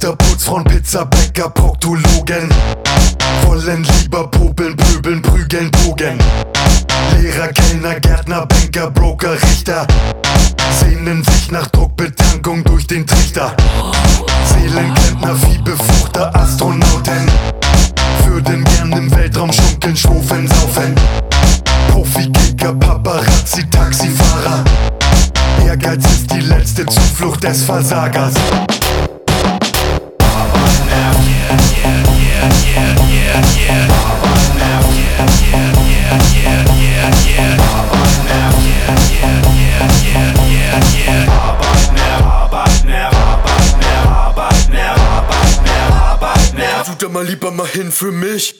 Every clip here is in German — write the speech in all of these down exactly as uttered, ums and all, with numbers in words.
Richter, Putzfrauen, Pizzabäcker, Proktologen wollen lieber popeln, pöbeln, prügeln, bogen. Lehrer, Kellner, Gärtner, Banker, Broker, Richter sehnen sich nach Druckbetankung durch den Trichter. Seelenklempner, Viehbefruchter, Astronauten würden gern im Weltraum schunkeln, schwufeln, saufen. Profi-Kicker, Paparazzi, Taxifahrer, Ehrgeiz ist die letzte Zuflucht des Versagers. Tut da mal lieber mal hin für mich.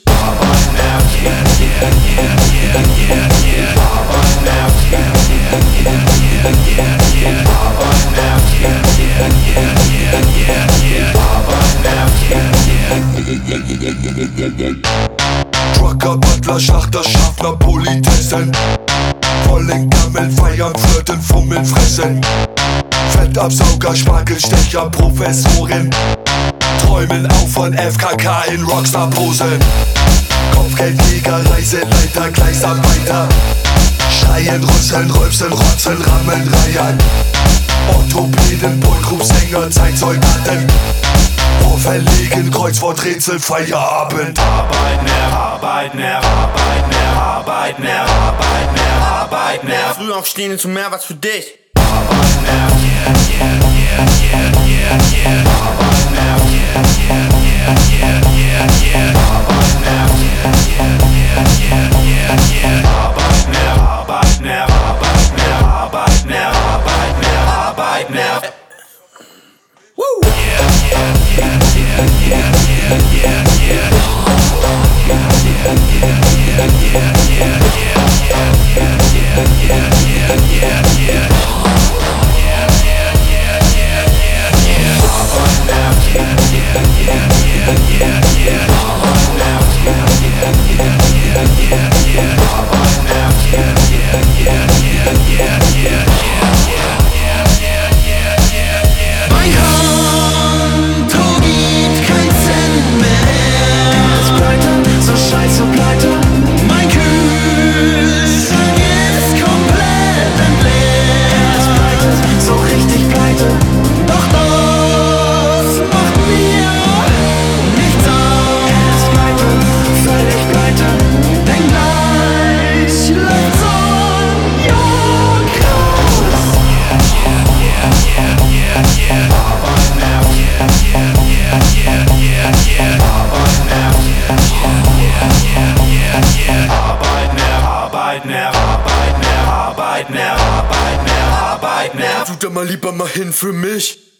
Trucker, Butler, Schlachter, Schaffner, Politessen wollen gammeln, feiern, flirten, fummeln, fressen. Fettabsauger, Spargelstecher, Professorin träumen auch von F K K in Rockstar-Posen. Kopfgeldjäger, Reiseleiter, Gleisarbeiter schreien, rüsseln, rülpsen, rotzen, rammeln, reiern. Orthopäden, Boygroup-Sänger, Zeitsoldaten verlegen, Kreuzworträtsel, Feierabend. Arbeit, mehr Arbeit, mehr Arbeit, mehr Arbeit, mehr Arbeit, mehr Arbeit, mehr Früh aufstehen ist mehr was für dich. Arbeit, mehr, yeah, yeah, yeah, yeah, yeah, yeah. Arbeit, mehr, yeah, yeah, yeah, yeah, yeah, yeah. Arbeit, mehr, yeah, yeah, yeah, yeah, yeah. Arbeit, mehr, Arbeit, mehr Arbeit, mehr Arbeit, mehr Arbeit, mehr Arbeit, mehr. Woo! Yeah, yeah, yeah, yeah, yeah, yeah, yeah, yeah. Yeah, yeah, yeah, yeah, yeah, yeah, yeah, yeah, yeah, yeah, yeah, yeah. Tut da mal lieber mal hin für mich.